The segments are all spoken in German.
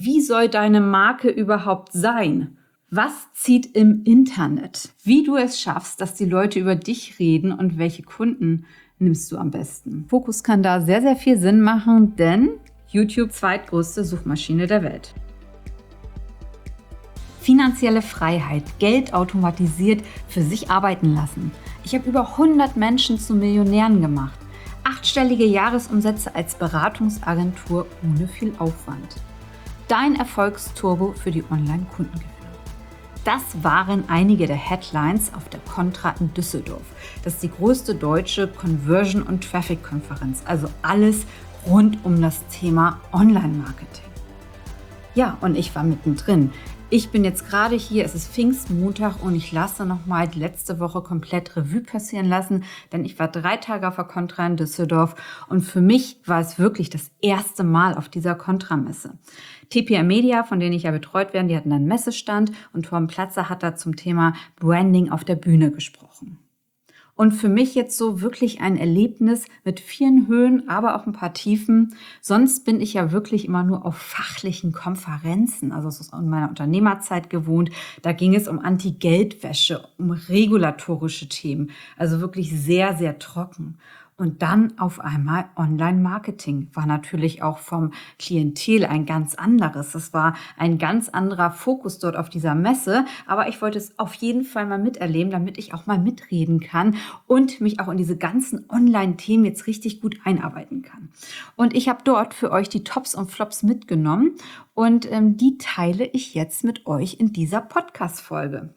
Wie soll deine Marke überhaupt sein? Was zieht im Internet? Wie du es schaffst, dass die Leute über dich reden und welche Kunden nimmst du am besten? Fokus kann da sehr, sehr viel Sinn machen, denn YouTube zweitgrößte Suchmaschine der Welt. Finanzielle Freiheit, Geld automatisiert für sich arbeiten lassen. Ich habe über 100 Menschen zu Millionären gemacht. 8-stellige Jahresumsätze als Beratungsagentur ohne viel Aufwand. Dein Erfolgsturbo für die Online-Kundengewinnung. Das waren einige der Headlines auf der Contra in Düsseldorf. Das ist die größte deutsche Conversion- und Traffic-Konferenz, also alles rund um das Thema Online-Marketing. Ja, und ich war mittendrin. Ich bin jetzt gerade hier, es ist Pfingstmontag und ich lasse nochmal die letzte Woche komplett Revue passieren lassen, denn ich war 3 Tage auf der Contra in Düsseldorf und für mich war es wirklich das erste Mal auf dieser Contra-Messe. TPR Media, von denen ich ja betreut werde, die hatten einen Messestand und Torben Platzer hat da zum Thema Branding auf der Bühne gesprochen. Und für mich jetzt so wirklich ein Erlebnis mit vielen Höhen, aber auch ein paar Tiefen. Sonst bin ich ja wirklich immer nur auf fachlichen Konferenzen, also das ist in meiner Unternehmerzeit gewohnt. Da ging es um Anti-Geldwäsche, um regulatorische Themen, also wirklich sehr, sehr trocken. Und dann auf einmal Online-Marketing war natürlich auch vom Klientel ein ganz anderes. Es war ein ganz anderer Fokus dort auf dieser Messe. Aber ich wollte es auf jeden Fall mal miterleben, damit ich auch mal mitreden kann und mich auch in diese ganzen Online-Themen jetzt richtig gut einarbeiten kann. Und ich habe dort für euch die Tops und Flops mitgenommen und die teile ich jetzt mit euch in dieser Podcast-Folge.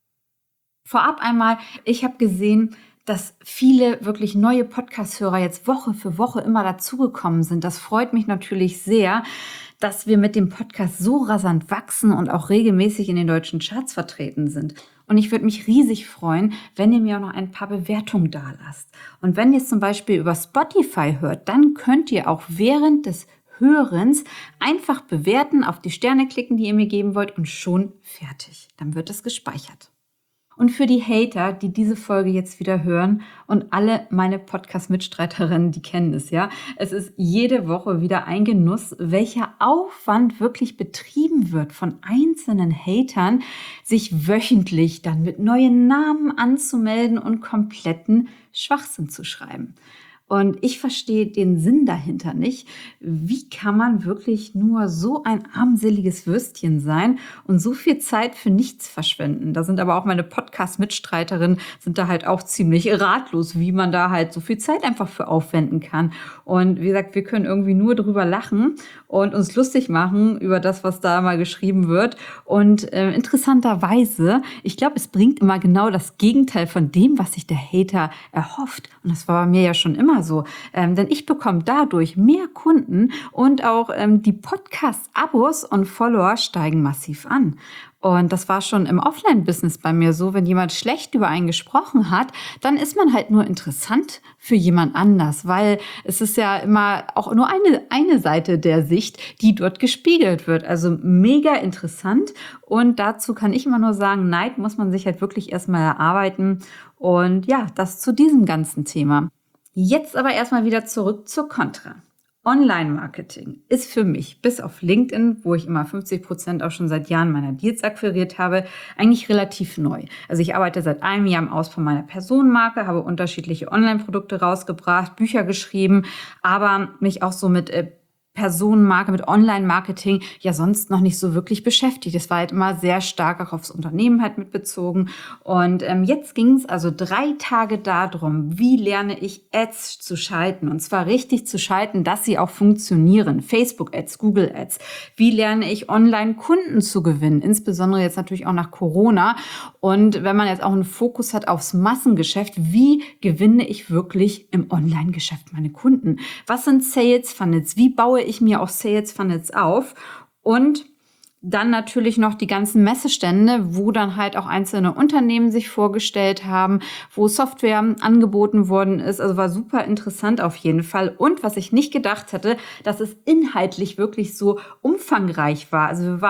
Vorab einmal, ich habe gesehen, dass viele wirklich neue Podcast-Hörer jetzt Woche für Woche immer dazugekommen sind. Das freut mich natürlich sehr, dass wir mit dem Podcast so rasant wachsen und auch regelmäßig in den deutschen Charts vertreten sind. Und ich würde mich riesig freuen, wenn ihr mir auch noch ein paar Bewertungen dalasst. Und wenn ihr es zum Beispiel über Spotify hört, dann könnt ihr auch während des Hörens einfach bewerten, auf die Sterne klicken, die ihr mir geben wollt und schon fertig. Dann wird es gespeichert. Und für die Hater, die diese Folge jetzt wieder hören und alle meine Podcast-Mitstreiterinnen, die kennen es ja, es ist jede Woche wieder ein Genuss, welcher Aufwand wirklich betrieben wird von einzelnen Hatern, sich wöchentlich dann mit neuen Namen anzumelden und kompletten Schwachsinn zu schreiben. Und ich verstehe den Sinn dahinter nicht. Wie kann man wirklich nur so ein armseliges Würstchen sein und so viel Zeit für nichts verschwenden? Da sind aber auch meine Podcast-Mitstreiterinnen, sind da halt auch ziemlich ratlos, wie man da halt so viel Zeit einfach für aufwenden kann. Und wie gesagt, wir können irgendwie nur drüber lachen und uns lustig machen über das, was da mal geschrieben wird. Und interessanterweise, ich glaube, es bringt immer genau das Gegenteil von dem, was sich der Hater erhofft. Und das war bei mir ja schon immer so. Denn ich bekomme dadurch mehr Kunden und auch die Podcast-Abos und Follower steigen massiv an. Und das war schon im Offline-Business bei mir so, wenn jemand schlecht über einen gesprochen hat, dann ist man halt nur interessant für jemand anders, weil es ist ja immer auch nur eine Seite der Sicht, die dort gespiegelt wird. Also mega interessant und dazu kann ich immer nur sagen, Neid muss man sich halt wirklich erstmal erarbeiten und ja, das zu diesem ganzen Thema. Jetzt aber erstmal wieder zurück zur Contra. Online-Marketing ist für mich, bis auf LinkedIn, wo ich immer 50% auch schon seit Jahren meiner Deals akquiriert habe, eigentlich relativ neu. Also ich arbeite seit einem Jahr im Ausbau meiner Personenmarke, habe unterschiedliche Online-Produkte rausgebracht, Bücher geschrieben, aber mich auch so mit Personenmarke, mit Online-Marketing ja sonst noch nicht so wirklich beschäftigt. Es war halt immer sehr stark auch aufs Unternehmen halt mitbezogen. Und jetzt ging es also 3 Tage darum, wie lerne ich Ads zu schalten. Und zwar richtig zu schalten, dass sie auch funktionieren. Facebook-Ads, Google-Ads. Wie lerne ich Online-Kunden zu gewinnen? Insbesondere jetzt natürlich auch nach Corona. Und wenn man jetzt auch einen Fokus hat aufs Massengeschäft, wie gewinne ich wirklich im Online-Geschäft meine Kunden? Was sind Sales Funnels? Wie baue ich mir auch Sales Funnels auf? Und dann natürlich noch die ganzen Messestände, wo dann halt auch einzelne Unternehmen sich vorgestellt haben, wo Software angeboten worden ist. Also war super interessant auf jeden Fall. Und was ich nicht gedacht hätte, dass es inhaltlich wirklich so umfangreich war. Also wir waren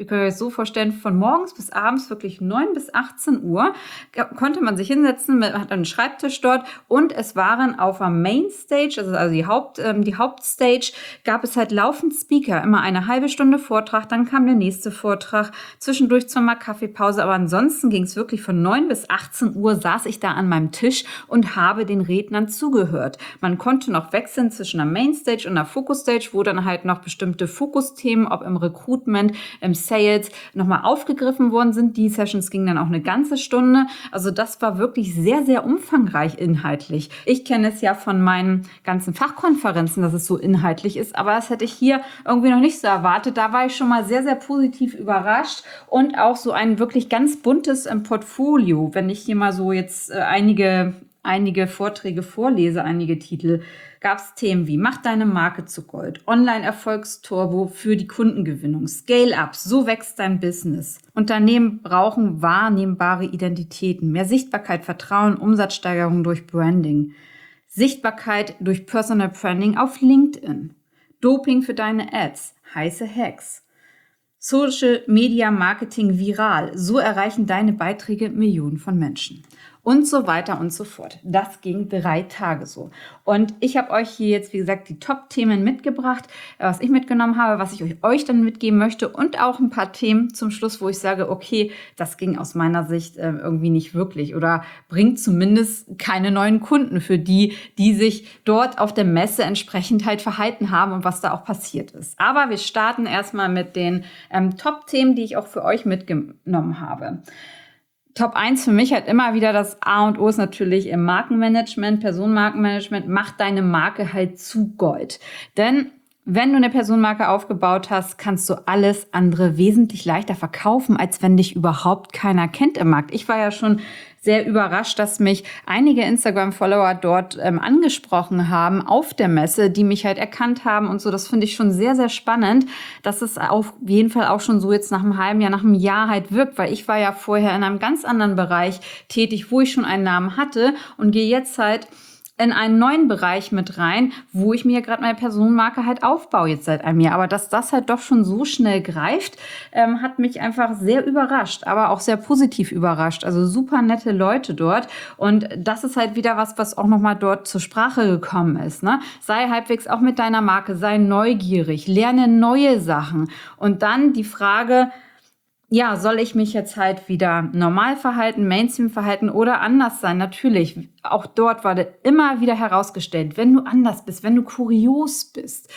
Ihr könnt euch so vorstellen, von morgens bis abends, wirklich 9 bis 18 Uhr, konnte man sich hinsetzen, hat einen Schreibtisch dort und es waren auf der Mainstage, also die Hauptstage, gab es halt laufend Speaker, immer eine halbe Stunde Vortrag, dann kam der nächste Vortrag, zwischendurch zwar mal Kaffeepause, aber ansonsten ging es wirklich von 9 bis 18 Uhr, saß ich da an meinem Tisch und habe den Rednern zugehört. Man konnte noch wechseln zwischen der Mainstage und der Fokusstage, wo dann halt noch bestimmte Fokusthemen, ob im Recruitment, im Sales, nochmal aufgegriffen worden sind. Die Sessions gingen dann auch eine ganze Stunde. Also das war wirklich sehr, sehr umfangreich inhaltlich. Ich kenne es ja von meinen ganzen Fachkonferenzen, dass es so inhaltlich ist, aber das hätte ich hier irgendwie noch nicht so erwartet. Da war ich schon mal sehr, sehr positiv überrascht und auch so ein wirklich ganz buntes Portfolio. Wenn ich hier mal so jetzt einige Vorträge vorlese, einige Titel, gab es Themen wie Mach deine Marke zu Gold, Online-Erfolgsturbo für die Kundengewinnung, Scale-Up, so wächst dein Business. Unternehmen brauchen wahrnehmbare Identitäten, mehr Sichtbarkeit, Vertrauen, Umsatzsteigerung durch Branding, Sichtbarkeit durch Personal Branding auf LinkedIn, Doping für deine Ads, heiße Hacks, Social Media Marketing viral, so erreichen deine Beiträge Millionen von Menschen. Und so weiter und so fort. Das ging 3 Tage so. Und ich habe euch hier jetzt, wie gesagt, die Top-Themen mitgebracht, was ich mitgenommen habe, was ich euch dann mitgeben möchte und auch ein paar Themen zum Schluss, wo ich sage, okay, das ging aus meiner Sicht irgendwie nicht wirklich oder bringt zumindest keine neuen Kunden für die sich dort auf der Messe entsprechend halt verhalten haben und was da auch passiert ist. Aber wir starten erstmal mit den Top-Themen, die ich auch für euch mitgenommen habe. Top 1 für mich halt immer wieder das A und O ist natürlich im Markenmanagement, Personenmarkenmanagement, mach deine Marke halt zu Gold. Denn wenn du eine Personenmarke aufgebaut hast, kannst du alles andere wesentlich leichter verkaufen, als wenn dich überhaupt keiner kennt im Markt. Ich war ja schon sehr überrascht, dass mich einige Instagram-Follower dort angesprochen haben auf der Messe, die mich halt erkannt haben und so. Das finde ich schon sehr, sehr spannend, dass es auf jeden Fall auch schon so jetzt nach einem halben Jahr, nach einem Jahr halt wirkt, weil ich war ja vorher in einem ganz anderen Bereich tätig, wo ich schon einen Namen hatte und gehe jetzt halt in einen neuen Bereich mit rein, wo ich mir gerade meine Personenmarke halt aufbaue jetzt seit einem Jahr. Aber dass das halt doch schon so schnell greift, hat mich einfach sehr überrascht, aber auch sehr positiv überrascht. Also super nette Leute dort. Und das ist halt wieder was auch nochmal dort zur Sprache gekommen ist. Ne? Sei halbwegs auch mit deiner Marke, sei neugierig, lerne neue Sachen. Und dann die Frage, ja, soll ich mich jetzt halt wieder normal verhalten, Mainstream verhalten oder anders sein? Natürlich, auch dort wurde immer wieder herausgestellt, wenn du anders bist, wenn du kurios bist,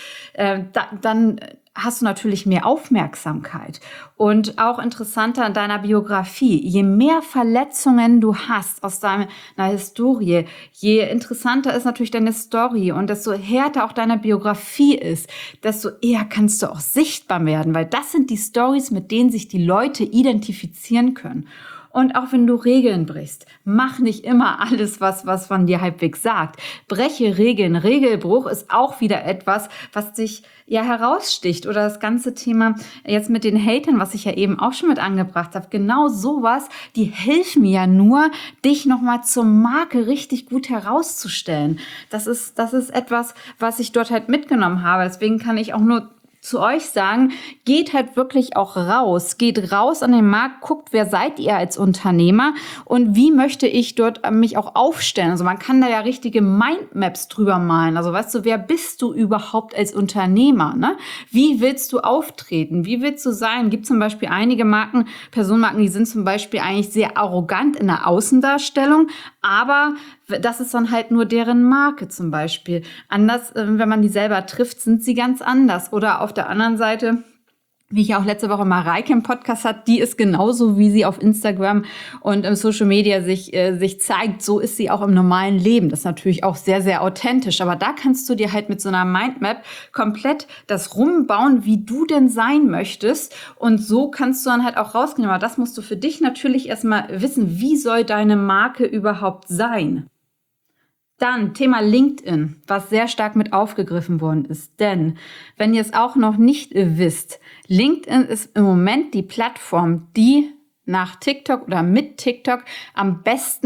dann hast du natürlich mehr Aufmerksamkeit. Und auch interessanter in deiner Biografie, je mehr Verletzungen du hast aus deiner Historie, je interessanter ist natürlich deine Story und desto härter auch deine Biografie ist, desto eher kannst du auch sichtbar werden, weil das sind die Stories, mit denen sich die Leute identifizieren können. Und auch wenn du Regeln brichst, mach nicht immer alles, was man dir halbwegs sagt. Breche Regeln. Regelbruch ist auch wieder etwas, was dich ja heraussticht. Oder das ganze Thema jetzt mit den Hatern, was ich ja eben auch schon mit angebracht habe. Genau sowas, die helfen mir ja nur, dich nochmal zur Marke richtig gut herauszustellen. Das ist etwas, was ich dort halt mitgenommen habe. Deswegen kann ich auch nur zu euch sagen, geht halt wirklich auch raus. Geht raus an den Markt, guckt, wer seid ihr als Unternehmer und wie möchte ich dort mich auch aufstellen. Also man kann da ja richtige Mindmaps drüber malen. Also weißt du, wer bist du überhaupt als Unternehmer? Ne? Wie willst du auftreten? Wie willst du sein? Gibt zum Beispiel einige Marken, Personenmarken, die sind zum Beispiel eigentlich sehr arrogant in der Außendarstellung, aber das ist dann halt nur deren Marke zum Beispiel. Anders, wenn man die selber trifft, sind sie ganz anders. Oder auf der anderen Seite, wie ich auch letzte Woche Mareike im Podcast hatte, die ist genauso, wie sie auf Instagram und im Social Media sich zeigt, so ist sie auch im normalen Leben. Das ist natürlich auch sehr, sehr authentisch. Aber da kannst du dir halt mit so einer Mindmap komplett das rumbauen, wie du denn sein möchtest. Und so kannst du dann halt auch rausgehen. Aber das musst du für dich natürlich erstmal wissen, wie soll deine Marke überhaupt sein? Dann Thema LinkedIn, was sehr stark mit aufgegriffen worden ist. Denn wenn ihr es auch noch nicht wisst, LinkedIn ist im Moment die Plattform, die nach TikTok oder mit TikTok am besten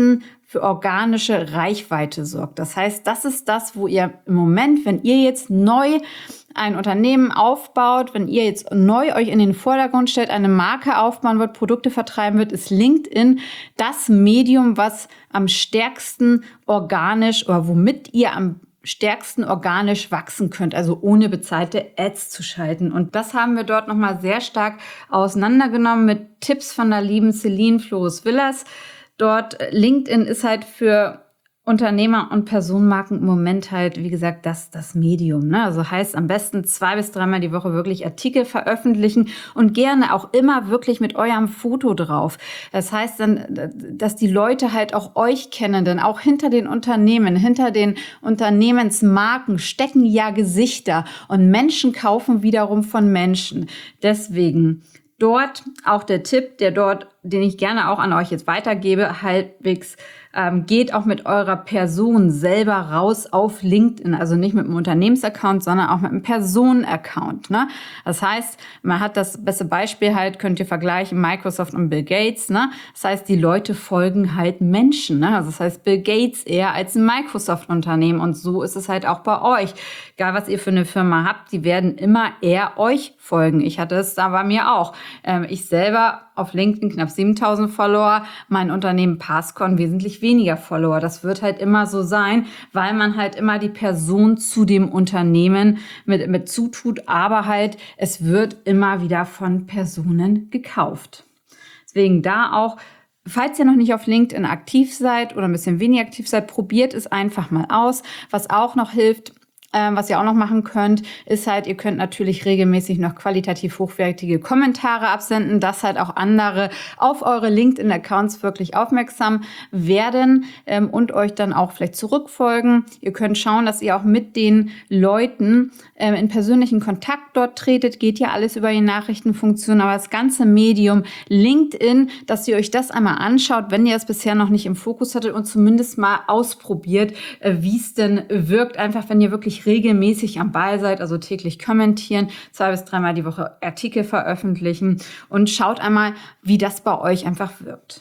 für organische Reichweite sorgt. Das heißt, das ist das, wo ihr im Moment, wenn ihr jetzt neu ein Unternehmen aufbaut, wenn ihr jetzt neu euch in den Vordergrund stellt, eine Marke aufbauen wird, Produkte vertreiben wird, ist LinkedIn das Medium, was am stärksten organisch oder womit ihr am stärksten organisch wachsen könnt, also ohne bezahlte Ads zu schalten. Und das haben wir dort nochmal sehr stark auseinandergenommen mit Tipps von der lieben Celine Flores-Villers. Dort LinkedIn ist halt für Unternehmer und Personenmarken im Moment halt, wie gesagt, das Medium. Ne? Also heißt am besten 2 bis 3 Mal die Woche wirklich Artikel veröffentlichen und gerne auch immer wirklich mit eurem Foto drauf. Das heißt dann, dass die Leute halt auch euch kennen, denn auch hinter den Unternehmen, hinter den Unternehmensmarken stecken ja Gesichter und Menschen kaufen wiederum von Menschen. Deswegen dort auch der Tipp, den ich gerne auch an euch jetzt weitergebe, halbwegs geht auch mit eurer Person selber raus auf LinkedIn. Also nicht mit einem Unternehmensaccount, sondern auch mit einem Personenaccount. Ne? Das heißt, man hat das beste Beispiel halt, könnt ihr vergleichen, Microsoft und Bill Gates. Ne? Das heißt, die Leute folgen halt Menschen. Ne? Also das heißt, Bill Gates eher als ein Microsoft-Unternehmen. Und so ist es halt auch bei euch. Egal, was ihr für eine Firma habt, die werden immer eher euch folgen. Ich hatte es da bei mir auch. Ich selber auf LinkedIn knapp 7.000 Follower, mein Unternehmen Passcon wesentlich weniger Follower. Das wird halt immer so sein, weil man halt immer die Person zu dem Unternehmen mit zutut, aber halt es wird immer wieder von Personen gekauft. Deswegen da auch, falls ihr noch nicht auf LinkedIn aktiv seid oder ein bisschen weniger aktiv seid, probiert es einfach mal aus. Was auch noch hilft, was ihr auch noch machen könnt, ist halt, ihr könnt natürlich regelmäßig noch qualitativ hochwertige Kommentare absenden, dass halt auch andere auf eure LinkedIn-Accounts wirklich aufmerksam werden und euch dann auch vielleicht zurückfolgen. Ihr könnt schauen, dass ihr auch mit den Leuten in persönlichen Kontakt dort tretet. Geht ja alles über die Nachrichtenfunktion, aber das ganze Medium LinkedIn, dass ihr euch das einmal anschaut, wenn ihr es bisher noch nicht im Fokus hattet und zumindest mal ausprobiert, wie es denn wirkt, einfach wenn ihr wirklich regelmäßig am Ball seid, also täglich kommentieren, 2 bis 3 Mal die Woche Artikel veröffentlichen und schaut einmal, wie das bei euch einfach wirkt.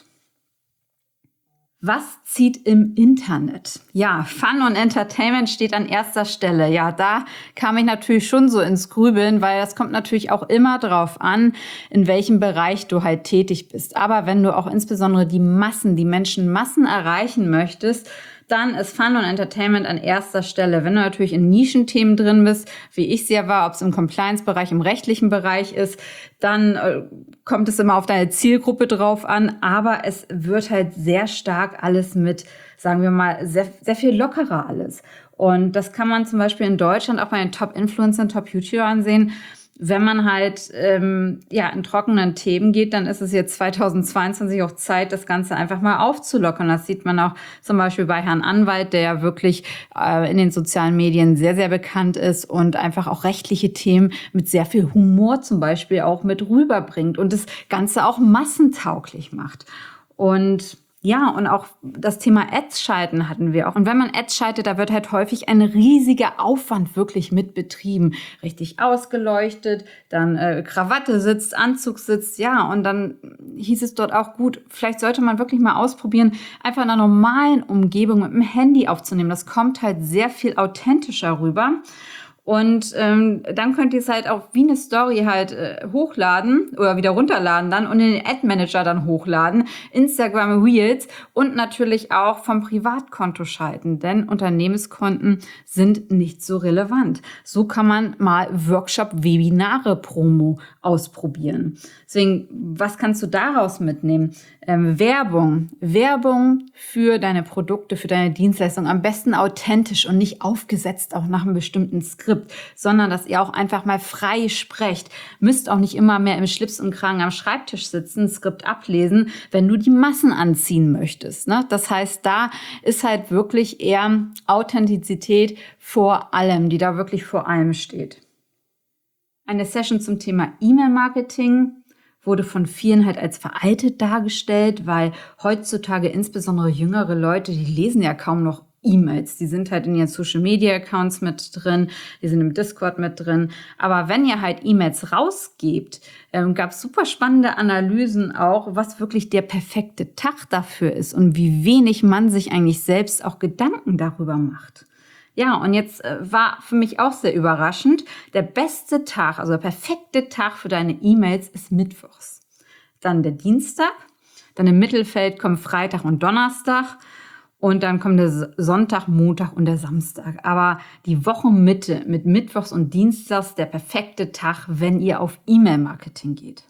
Was zieht im Internet? Ja, Fun und Entertainment steht an erster Stelle. Ja, da kam ich natürlich schon so ins Grübeln, weil das kommt natürlich auch immer drauf an, in welchem Bereich du halt tätig bist. Aber wenn du auch insbesondere die Menschenmassen erreichen möchtest, dann ist Fun und Entertainment an erster Stelle. Wenn du natürlich in Nischenthemen drin bist, wie ich es ja war, ob es im Compliance-Bereich, im rechtlichen Bereich ist, dann kommt es immer auf deine Zielgruppe drauf an. Aber es wird halt sehr stark alles mit, sagen wir mal, sehr, sehr viel lockerer alles. Und das kann man zum Beispiel in Deutschland auch bei den Top-Influencern, Top-YouTubern sehen. Wenn man halt in trockenen Themen geht, dann ist es jetzt 2022 auch Zeit, das Ganze einfach mal aufzulockern. Das sieht man auch zum Beispiel bei Herrn Anwalt, der ja wirklich in den sozialen Medien sehr, sehr bekannt ist und einfach auch rechtliche Themen mit sehr viel Humor zum Beispiel auch mit rüberbringt und das Ganze auch massentauglich macht. Und ja, und auch das Thema Ads schalten hatten wir auch. Und wenn man Ads schaltet, da wird halt häufig ein riesiger Aufwand wirklich mit betrieben. Richtig ausgeleuchtet, dann Krawatte sitzt, Anzug sitzt, ja. Und dann hieß es dort auch, gut, vielleicht sollte man wirklich mal ausprobieren, einfach in einer normalen Umgebung mit dem Handy aufzunehmen. Das kommt halt sehr viel authentischer rüber. Und dann könnt ihr es halt auch wie eine Story halt hochladen oder wieder runterladen dann und in den Ad-Manager dann hochladen, Instagram Reels und natürlich auch vom Privatkonto schalten, denn Unternehmenskonten sind nicht so relevant. So kann man mal Workshop-Webinare-Promo ausprobieren. Deswegen, was kannst du daraus mitnehmen? Werbung für deine Produkte, für deine Dienstleistung, am besten authentisch und nicht aufgesetzt auch nach einem bestimmten Skript, sondern dass ihr auch einfach mal frei sprecht. Müsst auch nicht immer mehr im Schlips und Kragen am Schreibtisch sitzen, Skript ablesen, wenn du die Massen anziehen möchtest. Ne? Das heißt, da ist halt wirklich eher Authentizität vor allem, die da wirklich vor allem steht. Eine Session zum Thema E-Mail-Marketing wurde von vielen halt als veraltet dargestellt, weil heutzutage insbesondere jüngere Leute, die lesen ja kaum noch E-Mails. Die sind halt in ihren Social-Media-Accounts mit drin, die sind im Discord mit drin. Aber wenn ihr halt E-Mails rausgebt, gab es super spannende Analysen auch, was wirklich der perfekte Tag dafür ist und wie wenig man sich eigentlich selbst auch Gedanken darüber macht. Ja, und jetzt war für mich auch sehr überraschend, der beste Tag, also der perfekte Tag für deine E-Mails ist mittwochs. Dann der Dienstag, dann im Mittelfeld kommen Freitag und Donnerstag und dann kommt der Sonntag, Montag und der Samstag. Aber die Wochenmitte mit Mittwochs und Dienstags der perfekte Tag, wenn ihr auf E-Mail-Marketing geht.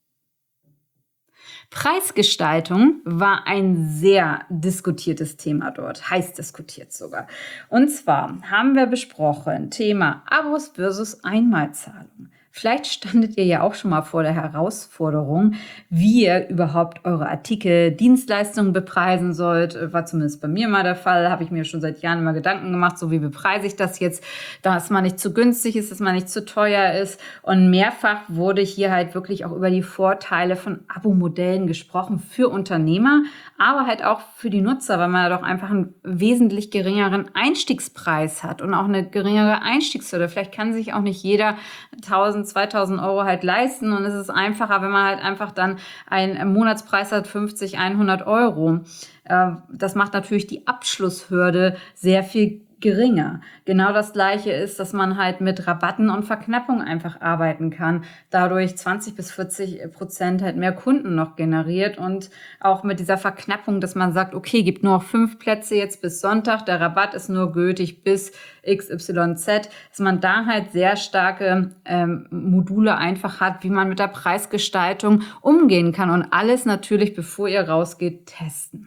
Preisgestaltung war ein sehr diskutiertes Thema dort, heiß diskutiert sogar. Und zwar haben wir besprochen Thema Abos versus Einmalzahlung. Vielleicht standet ihr ja auch schon mal vor der Herausforderung, wie ihr überhaupt eure Artikel, Dienstleistungen bepreisen sollt. War zumindest bei mir mal der Fall, habe ich mir schon seit Jahren immer Gedanken gemacht, so wie bepreise ich das jetzt, dass man nicht zu günstig ist, dass man nicht zu teuer ist. Und mehrfach wurde hier halt wirklich auch über die Vorteile von Abo-Modellen gesprochen für Unternehmer, aber halt auch für die Nutzer, weil man ja doch einfach einen wesentlich geringeren Einstiegspreis hat und auch eine geringere Einstiegshürde. Vielleicht kann sich auch nicht jeder 1.000, 2.000 Euro halt leisten und es ist einfacher, wenn man halt einfach dann einen Monatspreis hat, 50, 100 Euro. Das macht natürlich die Abschlusshürde sehr viel geringer. Genau das Gleiche ist, dass man halt mit Rabatten und Verknappung einfach arbeiten kann. Dadurch 20-40% halt mehr Kunden noch generiert und auch mit dieser Verknappung, dass man sagt, okay, gibt nur noch 5 Plätze jetzt bis Sonntag, der Rabatt ist nur gültig bis XYZ, dass man da halt sehr starke Module einfach hat, wie man mit der Preisgestaltung umgehen kann und alles natürlich, bevor ihr rausgeht, testen.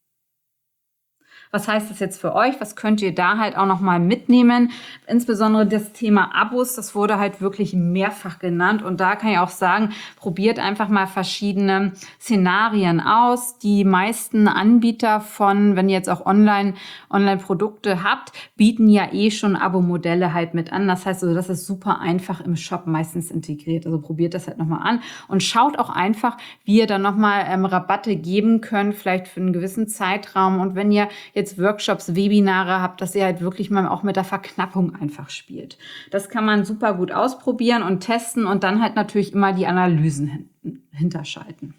Was heißt das jetzt für euch? Was könnt ihr da halt auch nochmal mitnehmen? Insbesondere das Thema Abos, das wurde halt wirklich mehrfach genannt. Und da kann ich auch sagen, probiert einfach mal verschiedene Szenarien aus. Die meisten Anbieter von, wenn ihr jetzt auch Online-Produkte habt, bieten ja schon Abo-Modelle halt mit an. Das heißt also, das ist super einfach im Shop meistens integriert. Also probiert das halt nochmal an und schaut auch einfach, wie ihr dann nochmal Rabatte geben könnt, vielleicht für einen gewissen Zeitraum. Und wenn ihr jetzt Workshops, Webinare habt, dass ihr halt wirklich mal auch mit der Verknappung einfach spielt. Das kann man super gut ausprobieren und testen und dann halt natürlich immer die Analysen hinterschalten.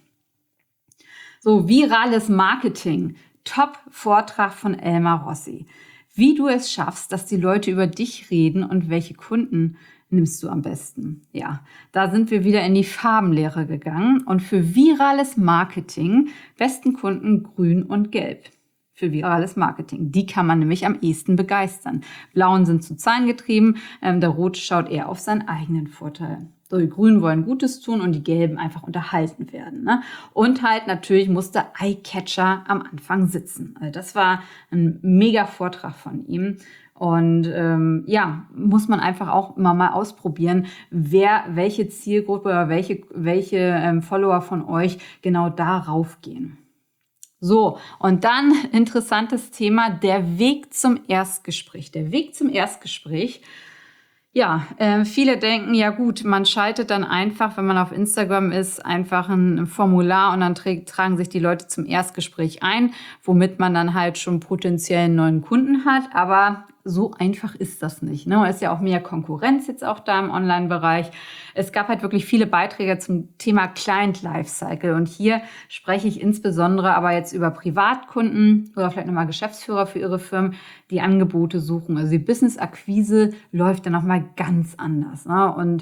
So, virales Marketing. Top-Vortrag von Elmar Rossi. Wie du es schaffst, dass die Leute über dich reden und welche Kunden nimmst du am besten? Ja, da sind wir wieder in die Farbenlehre gegangen und für virales Marketing besten Kunden grün und gelb. Für virales Marketing. Die kann man nämlich am ehesten begeistern. Blauen sind zu Zahlen getrieben, der Rote schaut eher auf seinen eigenen Vorteil. So, die Grünen wollen Gutes tun und die Gelben einfach unterhalten werden. Ne? Und halt natürlich muss der Eyecatcher am Anfang sitzen. Also das war ein mega Vortrag von ihm. Und muss man einfach auch immer mal ausprobieren, welche Zielgruppe oder welche Follower von euch genau darauf gehen. So, und dann interessantes Thema, der Weg zum Erstgespräch. Der Weg zum Erstgespräch. Ja, viele denken, ja gut, man schaltet dann einfach, wenn man auf Instagram ist, einfach ein Formular und dann tragen sich die Leute zum Erstgespräch ein, womit man dann halt schon potenziell einen neuen Kunden hat. Aber so einfach ist das nicht. Ne? Es ist ja auch mehr Konkurrenz jetzt auch da im Online-Bereich. Es gab halt wirklich viele Beiträge zum Thema Client Lifecycle. Und hier spreche ich insbesondere aber jetzt über Privatkunden oder vielleicht nochmal Geschäftsführer für ihre Firmen, die Angebote suchen. Also die Business-Akquise läuft dann nochmal ganz anders. Ne? Und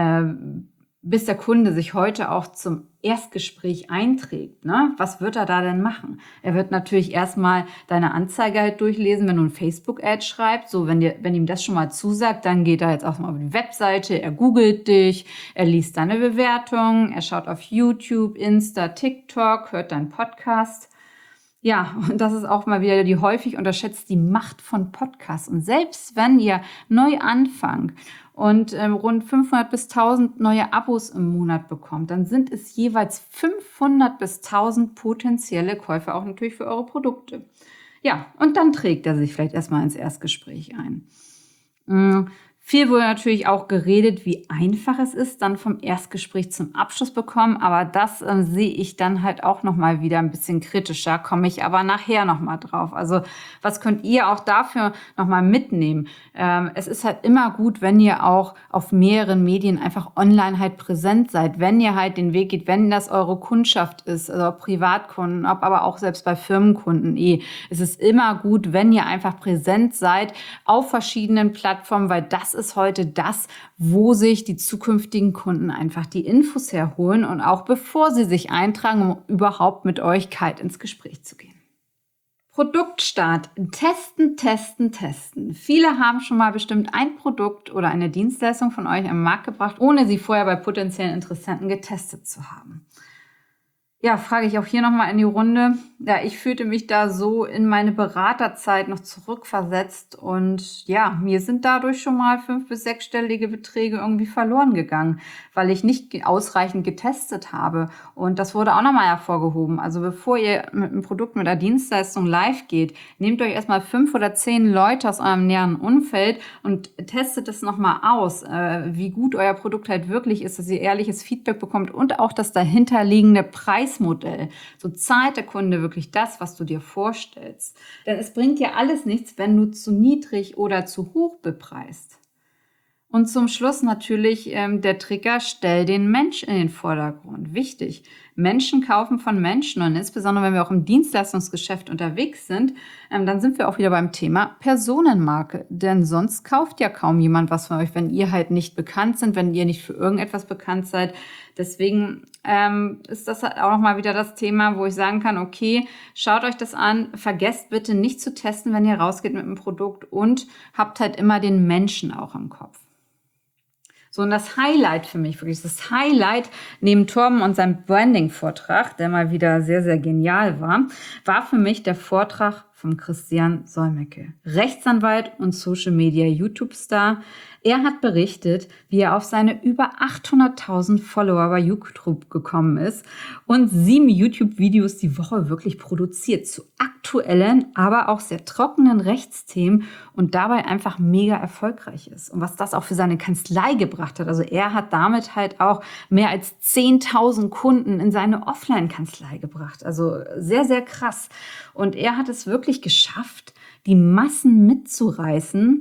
bis der Kunde sich heute auch zum Erstgespräch einträgt, ne? Was wird er da denn machen? Er wird natürlich erstmal deine Anzeige halt durchlesen, wenn du ein Facebook-Ad schreibst. So, wenn ihm das schon mal zusagt, dann geht er jetzt auch mal auf die Webseite, er googelt dich, er liest deine Bewertung, er schaut auf YouTube, Insta, TikTok, hört deinen Podcast. Ja, und das ist auch mal wieder die häufig unterschätzt die Macht von Podcasts. Und selbst wenn ihr neu anfangt und rund 500 bis 1.000 neue Abos im Monat bekommt, dann sind es jeweils 500 bis 1.000 potenzielle Käufer auch natürlich für eure Produkte. Ja, und dann trägt er sich vielleicht erstmal ins Erstgespräch ein. Viel wurde natürlich auch geredet, wie einfach es ist, dann vom Erstgespräch zum Abschluss bekommen. Aber das sehe ich dann halt auch nochmal wieder ein bisschen kritischer, komme ich aber nachher nochmal drauf. Also was könnt ihr auch dafür nochmal mitnehmen? Es ist halt immer gut, wenn ihr auch auf mehreren Medien einfach online halt präsent seid, wenn ihr halt den Weg geht, wenn das eure Kundschaft ist, also Privatkunden, aber auch selbst bei Firmenkunden. Es ist immer gut, wenn ihr einfach präsent seid auf verschiedenen Plattformen, weil das ist heute das, wo sich die zukünftigen Kunden einfach die Infos herholen und auch bevor sie sich eintragen, um überhaupt mit euch kalt ins Gespräch zu gehen. Produktstart. Testen, testen, testen. Viele haben schon mal bestimmt ein Produkt oder eine Dienstleistung von euch am Markt gebracht, ohne sie vorher bei potenziellen Interessenten getestet zu haben. Ja, frage ich auch hier nochmal in die Runde. Ja, ich fühlte mich da so in meine Beraterzeit noch zurückversetzt und ja, mir sind dadurch schon mal 5- bis 6-stellige Beträge irgendwie verloren gegangen, weil ich nicht ausreichend getestet habe. Und das wurde auch nochmal hervorgehoben. Also bevor ihr mit einem Produkt, mit einer Dienstleistung live geht, nehmt euch erstmal 5 oder 10 Leute aus eurem näheren Umfeld und testet es nochmal aus, wie gut euer Produkt halt wirklich ist, dass ihr ehrliches Feedback bekommt und auch das dahinterliegende Preismodell. So zahlt der Kunde wirklich das, was du dir vorstellst. Denn es bringt dir alles nichts, wenn du zu niedrig oder zu hoch bepreist. Und zum Schluss natürlich der Trigger, stell den Mensch in den Vordergrund. Wichtig. Menschen kaufen von Menschen und insbesondere, wenn wir auch im Dienstleistungsgeschäft unterwegs sind, dann sind wir auch wieder beim Thema Personenmarke. Denn sonst kauft ja kaum jemand was von euch, wenn ihr halt nicht bekannt sind, wenn ihr nicht für irgendetwas bekannt seid. Deswegen ist das halt auch nochmal wieder das Thema, wo ich sagen kann, okay, schaut euch das an, vergesst bitte nicht zu testen, wenn ihr rausgeht mit einem Produkt und habt halt immer den Menschen auch im Kopf. So, und das Highlight für mich, wirklich das Highlight neben Torben und seinem Branding-Vortrag, der mal wieder sehr, sehr genial war für mich der Vortrag von Christian Solmecke, Rechtsanwalt und Social-Media-YouTube-Star. Er hat berichtet, wie er auf seine über 800.000 Follower bei YouTube gekommen ist und 7 YouTube-Videos die Woche wirklich produziert zu aktuellen, aber auch sehr trockenen Rechtsthemen und dabei einfach mega erfolgreich ist. Und was das auch für seine Kanzlei gebracht hat. Also er hat damit halt auch mehr als 10.000 Kunden in seine Offline-Kanzlei gebracht. Also sehr, sehr krass. Und er hat es wirklich geschafft, die Massen mitzureißen.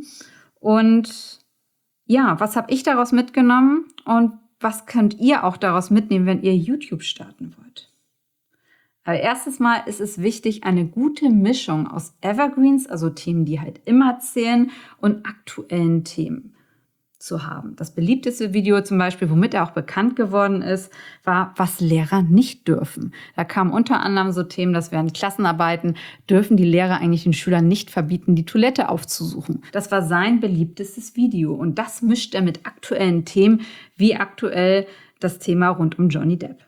Und ja, was habe ich daraus mitgenommen und was könnt ihr auch daraus mitnehmen, wenn ihr YouTube starten wollt? Aber erstes Mal ist es wichtig, eine gute Mischung aus Evergreens, also Themen, die halt immer zählen, und aktuellen Themen zu haben. Das beliebteste Video zum Beispiel, womit er auch bekannt geworden ist, war, was Lehrer nicht dürfen. Da kamen unter anderem so Themen, dass während Klassenarbeiten dürfen die Lehrer eigentlich den Schülern nicht verbieten, die Toilette aufzusuchen. Das war sein beliebtestes Video und das mischt er mit aktuellen Themen, wie aktuell das Thema rund um Johnny Depp.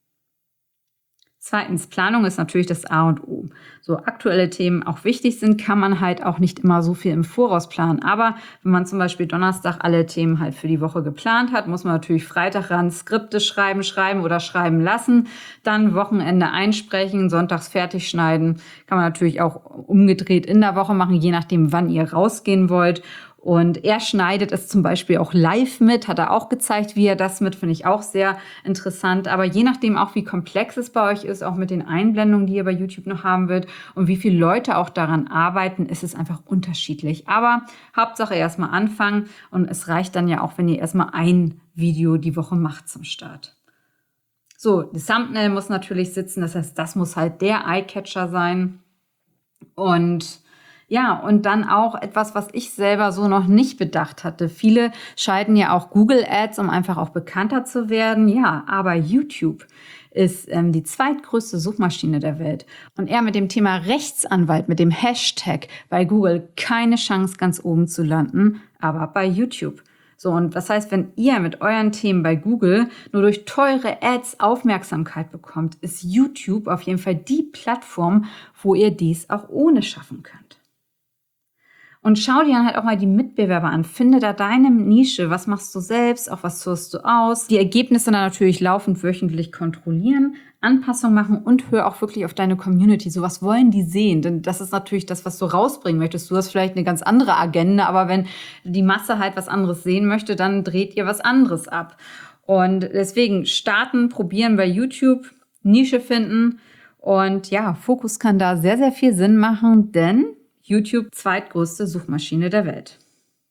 Zweitens, Planung ist natürlich das A und O. So aktuelle Themen auch wichtig sind, kann man halt auch nicht immer so viel im Voraus planen. Aber wenn man zum Beispiel Donnerstag alle Themen halt für die Woche geplant hat, muss man natürlich Freitag ran Skripte schreiben oder schreiben lassen, dann Wochenende einsprechen, sonntags fertig schneiden. Kann man natürlich auch umgedreht in der Woche machen, je nachdem, wann ihr rausgehen wollt. Und er schneidet es zum Beispiel auch live mit, hat er auch gezeigt, wie er das mit, finde ich auch sehr interessant. Aber je nachdem auch, wie komplex es bei euch ist, auch mit den Einblendungen, die ihr bei YouTube noch haben wird und wie viele Leute auch daran arbeiten, ist es einfach unterschiedlich. Aber Hauptsache erstmal anfangen und es reicht dann ja auch, wenn ihr erstmal ein Video die Woche macht zum Start. So, das Thumbnail muss natürlich sitzen, das heißt, das muss halt der Eyecatcher sein. Und ja, und dann auch etwas, was ich selber so noch nicht bedacht hatte. Viele schalten ja auch Google Ads, um einfach auch bekannter zu werden. Ja, aber YouTube ist die zweitgrößte Suchmaschine der Welt. Und er mit dem Thema Rechtsanwalt, mit dem Hashtag bei Google keine Chance ganz oben zu landen, aber bei YouTube. So, und das heißt, wenn ihr mit euren Themen bei Google nur durch teure Ads Aufmerksamkeit bekommt, ist YouTube auf jeden Fall die Plattform, wo ihr dies auch ohne schaffen könnt. Und schau dir dann halt auch mal die Mitbewerber an. Finde da deine Nische. Was machst du selbst? Auch was tust du aus? Die Ergebnisse dann natürlich laufend wöchentlich kontrollieren, Anpassungen machen und hör auch wirklich auf deine Community. So, was wollen die sehen? Denn das ist natürlich das, was du rausbringen möchtest. Du hast vielleicht eine ganz andere Agenda, aber wenn die Masse halt was anderes sehen möchte, dann dreht ihr was anderes ab. Und deswegen starten, probieren bei YouTube, Nische finden. Und ja, Fokus kann da sehr, sehr viel Sinn machen, denn YouTube, zweitgrößte Suchmaschine der Welt.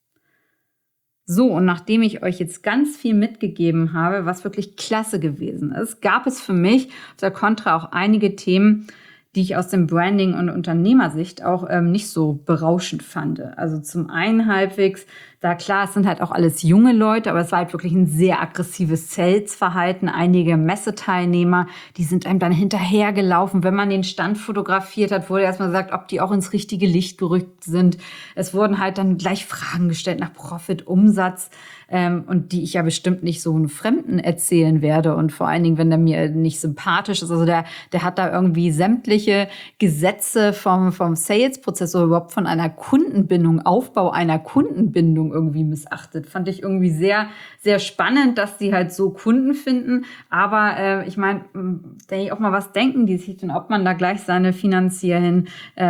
So, und nachdem ich euch jetzt ganz viel mitgegeben habe, was wirklich klasse gewesen ist, gab es für mich auf der Kontra auch einige Themen, die ich aus dem Branding- und Unternehmersicht auch nicht so berauschend fand. Also zum einen halbwegs, da klar, es sind halt auch alles junge Leute, aber es war halt wirklich ein sehr aggressives Sales-Verhalten. Einige Messeteilnehmer, die sind einem dann hinterhergelaufen. Wenn man den Stand fotografiert hat, wurde erstmal gesagt, ob die auch ins richtige Licht gerückt sind. Es wurden halt dann gleich Fragen gestellt nach Profit, Umsatz, und die ich ja bestimmt nicht so einem Fremden erzählen werde. Und vor allen Dingen, wenn der mir nicht sympathisch ist. Also der hat da irgendwie sämtliche Gesetze vom Sales-Prozess oder überhaupt von einer Kundenbindung, Aufbau einer Kundenbindung irgendwie missachtet. Fand ich irgendwie sehr, sehr spannend, dass die halt so Kunden finden. Aber ich meine, denke ich auch mal, was denken die sich denn, ob man da gleich seine finanziellen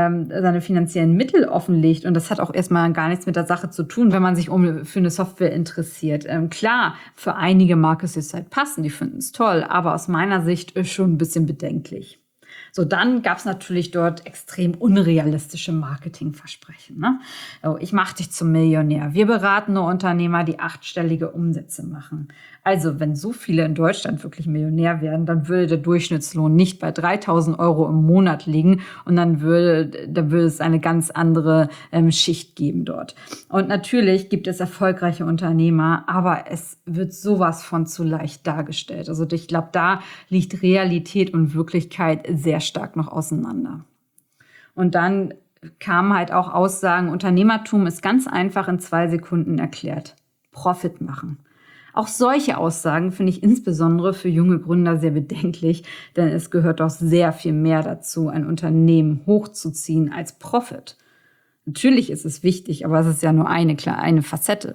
Mittel offenlegt. Und das hat auch erstmal gar nichts mit der Sache zu tun, wenn man sich für eine Software interessiert. Klar, für einige mag es jetzt halt passen, die finden es toll, aber aus meiner Sicht ist schon ein bisschen bedenklich. So, dann gab es natürlich dort extrem unrealistische Marketingversprechen. Ne? So, ich mache dich zum Millionär. Wir beraten nur Unternehmer, die 8-stellige Umsätze machen. Also, wenn so viele in Deutschland wirklich Millionär werden, dann würde der Durchschnittslohn nicht bei 3.000 € im Monat liegen und dann würde es eine ganz andere Schicht geben dort. Und natürlich gibt es erfolgreiche Unternehmer, aber es wird sowas von zu leicht dargestellt. Also ich glaube, da liegt Realität und Wirklichkeit sehr stark noch auseinander. Und dann kamen halt auch Aussagen, Unternehmertum ist ganz einfach in 2 Sekunden erklärt. Profit machen. Auch solche Aussagen finde ich insbesondere für junge Gründer sehr bedenklich, denn es gehört doch sehr viel mehr dazu, ein Unternehmen hochzuziehen als Profit. Natürlich ist es wichtig, aber es ist ja nur eine Facette.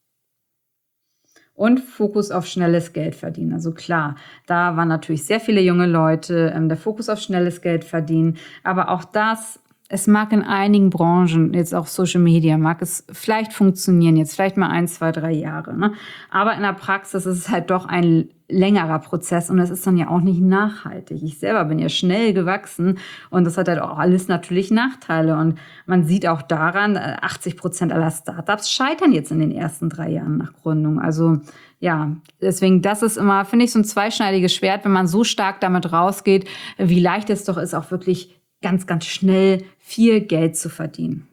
Und Fokus auf schnelles Geld verdienen. Also klar, da waren natürlich sehr viele junge Leute, der Fokus auf schnelles Geld verdienen. Aber auch das, es mag in einigen Branchen, jetzt auch Social Media, mag es vielleicht funktionieren, jetzt vielleicht mal 1, 2, 3 Jahre. Ne? Aber in der Praxis ist es halt doch ein längerer Prozess und das ist dann ja auch nicht nachhaltig. Ich selber bin ja schnell gewachsen und das hat halt auch alles natürlich Nachteile. Und man sieht auch daran, 80% aller Startups scheitern jetzt in den ersten 3 Jahren nach Gründung. Also ja, deswegen, das ist immer, finde ich, so ein zweischneidiges Schwert, wenn man so stark damit rausgeht, wie leicht es doch ist, auch wirklich ganz, ganz schnell viel Geld zu verdienen.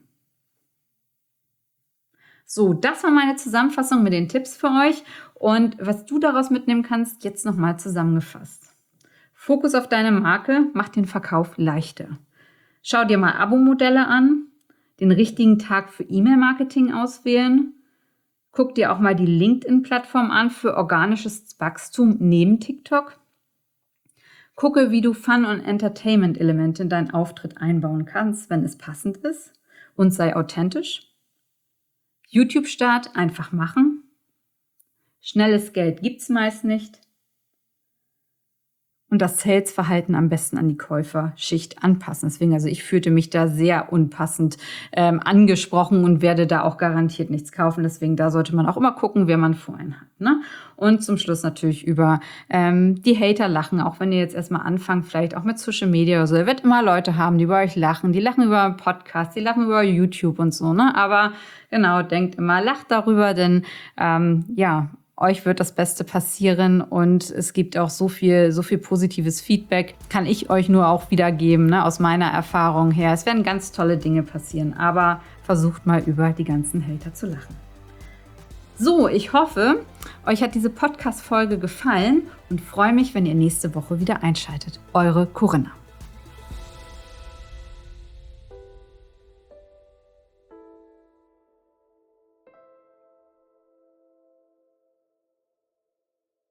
So, das war meine Zusammenfassung mit den Tipps für euch. Und was du daraus mitnehmen kannst, jetzt nochmal zusammengefasst. Fokus auf deine Marke macht den Verkauf leichter. Schau dir mal Abo-Modelle an, den richtigen Tag für E-Mail-Marketing auswählen. Guck dir auch mal die LinkedIn-Plattform an für organisches Wachstum neben TikTok. Gucke, wie du Fun- und Entertainment-Elemente in deinen Auftritt einbauen kannst, wenn es passend ist. Und sei authentisch. YouTube-Start einfach machen. Schnelles Geld gibt's meist nicht. Und das Sales-Verhalten am besten an die Käuferschicht anpassen. Deswegen, also ich fühlte mich da sehr unpassend angesprochen und werde da auch garantiert nichts kaufen. Deswegen, da sollte man auch immer gucken, wer man vor einem hat. Ne? Und zum Schluss natürlich über die Hater lachen. Auch wenn ihr jetzt erstmal anfangt, vielleicht auch mit Social Media oder so. Ihr werdet immer Leute haben, die über euch lachen. Die lachen über Podcasts, die lachen über YouTube und so. Ne? Aber genau, denkt immer, lacht darüber, denn euch wird das Beste passieren und es gibt auch so viel positives Feedback, kann ich euch nur auch wiedergeben, ne, aus meiner Erfahrung her. Es werden ganz tolle Dinge passieren, aber versucht mal über die ganzen Hater zu lachen. So, ich hoffe, euch hat diese Podcast-Folge gefallen und freue mich, wenn ihr nächste Woche wieder einschaltet. Eure Corinna.